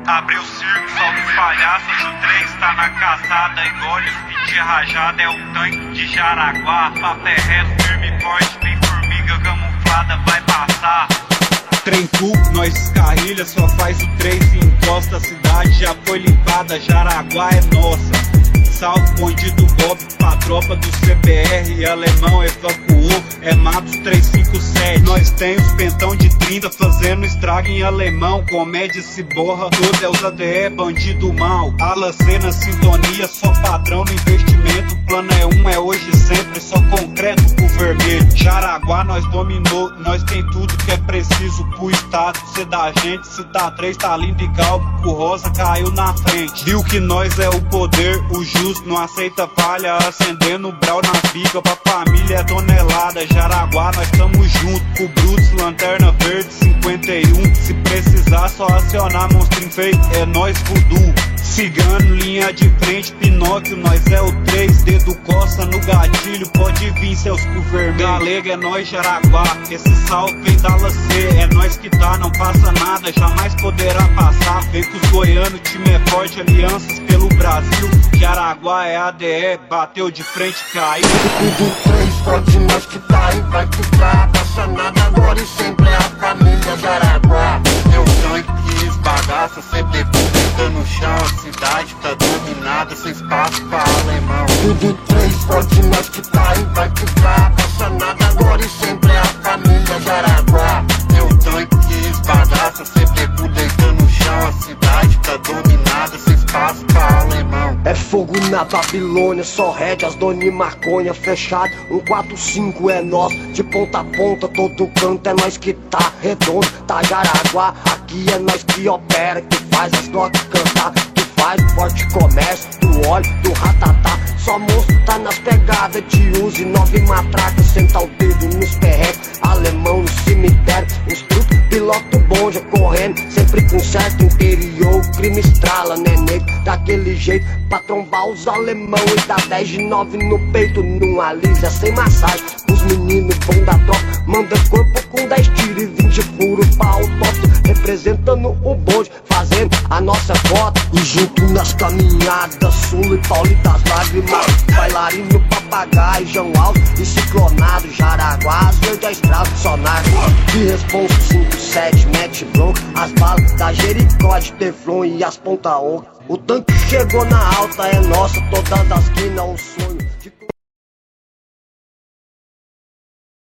Abriu o circo, solta os palhaços. O trem está na caçada, engole os de rajada. É o tanque de Jaraguá. Papo é reto, firme e forte. Bem formiga camuflada, vai passar. Trem full, nós descarrilha, só faz o 3 e encosta. A cidade já foi limpada, Jaraguá é nossa. Salve bandido Bob, pra tropa do CBR. Alemão evacuou, é Matos 357. Nós tem os pentão de 30 fazendo estrago em alemão. Comédia se borra, todo é os ADE, bandido mal. Alacê na sintonia, só padrão no investimento. O plano é um, é hoje sempre, só concreto pro vermelho. Jaraguá nós dominou, nós tem tudo que é preciso pro estado. Cê da gente, se tá 3 tá lindo e calmo. O rosa caiu na frente. Viu que nós é o poder, o justo não aceita falha. Acendendo o brau na bica, pra família é tonelada. Jaraguá nós tamo junto, com o Brutus, Lanterna Verde 51. Se precisar só acionar monstrinho feio, é nós voodoo. Cigano, linha de frente, Pinóquio, nós é o 3. Dedo coça no gatilho, pode vir seus cu vermelho. Galega é nós Jaraguá, esse salve vem da Lacê. É nós que tá, não passa nada, jamais poderá passar. Vem com os goianos, time é forte, alianças pelo Brasil. Jaraguá é ADE, bateu de frente, caiu. Tudo 3, pode nós que tá aí, vai ficar. Passa nada agora e sempre é a família Jaraguá. Eu tanque que esbagaça, sempre puta no chão. A cidade tá dominada, sem espaço pra alemão. Tudo 3, pode nós que tá aí, vai ficar. Passa nada agora e sempre é a família Jaraguá. Eu tanque que esbagaça, sempre puta no chão. A cidade tá dominada, sem espaço pra alemão. É fogo na Babilônia, só rédeas, dona e maconha fechado. 145 é nós, de ponta a ponta, todo canto é nós que tá redondo. Tá Jaraguá, aqui é nós que opera, que faz as notas cantar, que faz o forte comércio, do óleo, do ratatá. Só monstro tá nas pegadas de uso e 9 matracas, senta o dedo nos perrecos, alemão no cemitério, os truques, piloto bom já correndo, sempre com certo interior, o crime estrala, né nego, daquele jeito, pra trombar os alemão e dar 10 de 9 no peito, num alisa sem massagem, os meninos bom da tropa, manda corpo com 10 tiros e 20 furos pra autópsia, representando o bonde, fazendo a nossa foto, e junto nas caminhadas, Sulo e Paulo das Lágrimas, bailarino, papagaio, João Alves e ciclonado, Jaraguá, verde a estrada, sonar de responso 5-7, mete bronco, as balas da Jericó de Teflon e as ponta oca. O tanque chegou na alta, é nossa, todas as quinas, o